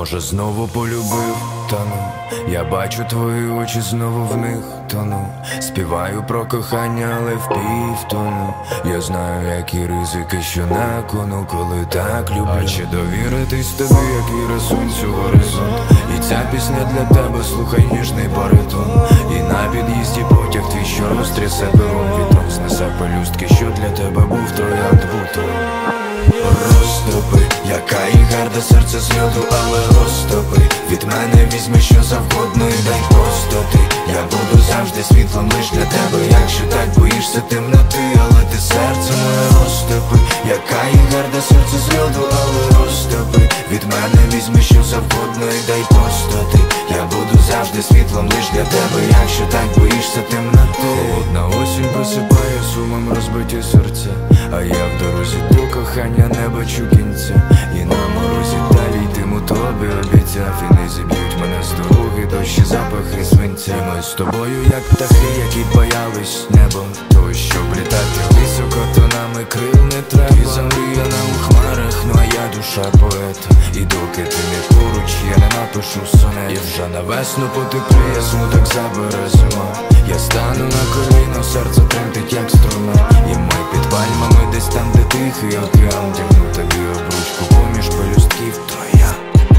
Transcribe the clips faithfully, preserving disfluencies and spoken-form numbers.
Може знову полюбив, тону. Я бачу твої очі, знову в них тону. Співаю про кохання, але в півтону. Я знаю, які ризики, що на кону, коли так люблю. А чи довіритись тобі, як і сонцю горизонт? І ця пісня для тебе, слухай ніжний баритон. І на під'їзді потяг твій, що розтрясе пером вітром, знесе пелюстки, що для тебе був троянд бутон. Розтопи, яка і гарда, серце з льоду, але розтопи. Від мене візьми що завгодно і дай просто ти. Я буду завжди світлом лиш для тебе. Якщо так боїшся темноти, але ти серце моє розтопи. Яка і гарда, серце з льоду, але розтопи. Від мене візьми що завгодно і дай просто ти. Я буду завжди світлом лиш для тебе. Якщо так боїшся темноти. Холодна осінь просипає сумом розбиті серця, а я в дорозі до кохання не бачу кінця. І на морозі далі йтиму тобі обіцяв. І не зіб'ють мене з дороги дощі, запахи свинця. І ми з тобою як птахи, які боялись небом. То щоб літати високо, то нами крил не треба. І замріяна у хмарах, ну а я душа поета. І доки ти не поруч, я не напишу сонет. І вже на весну потепліє, смуток забере зима. Я стану на коліно, серце тремтить як струна. І ми під пальмами десь там, де тихий океан. Дягну тобі обручку поміж пелюстків троян.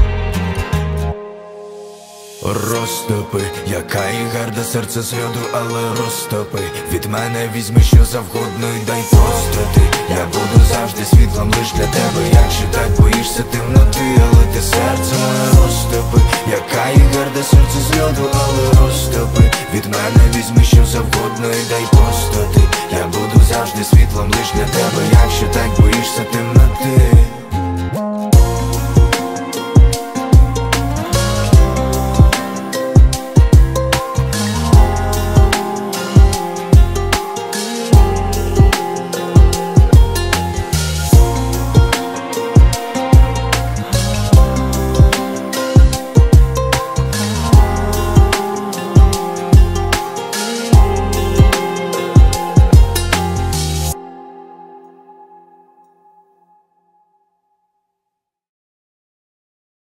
Розтопи, яка і гарда, серце з льоду, але розтопи. Від мене візьми що завгодно і дай просто ти. Я буду завжди світлом лиш для тебе. Якщо так боїшся темноти, але ти серце моє розтопи. Яка і гарда, серце з льоду, але розтопи. Від мене візьми що завгодно і дай просто ти. Я буду завжди світлом лиш для тебе. Якщо так боїшся темноти.